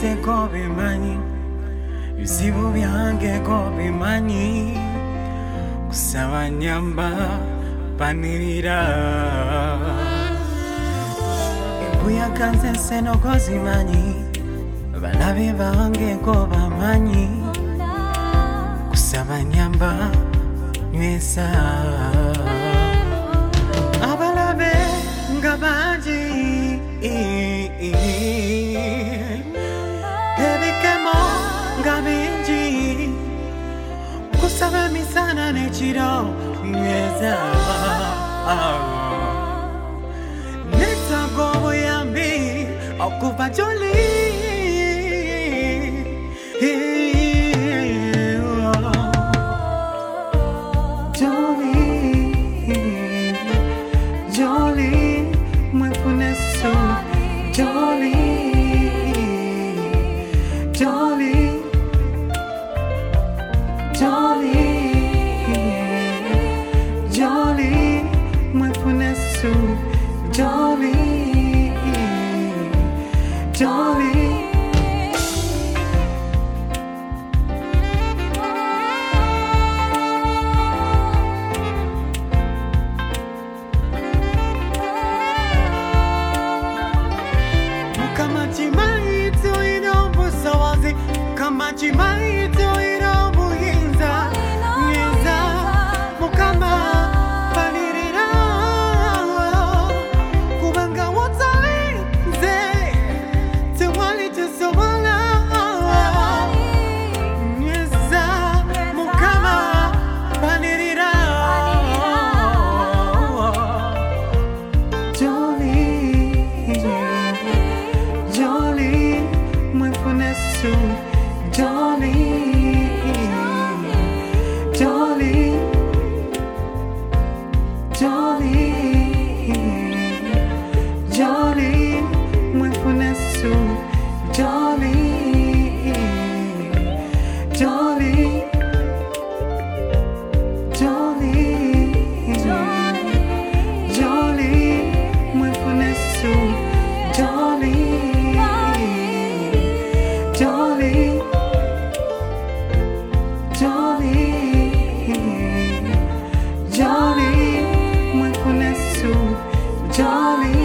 te kobe mani Yusibu byange kobe mani Kusaba nyamba panirira Ebuya kanse seno kozi mani Balabe bange koba mani Kusaba nyamba nywesa Abalabe ngabaji Ebikemo ngabinji Kusaba misana nechiro nywesa Neta gobo yambi Okupa joli Jolly, muy funesto, Jolly, Jolly, Jolly, Jolly, muy funesto, Jolly, Jolly. Kama chimaito irabu hinza Niza mukama panirira Kubanga wotali nze Tewali tusawala Niza mukama panirira Jolly, Jolly, muy funesto Jolly, Jolly, Jolly, Jolly, muy funesto, Jolly, Jolly, Jolly, Jolly, muy funesto, Jolly, Jolly. Jolly, muy funesto, Jolly.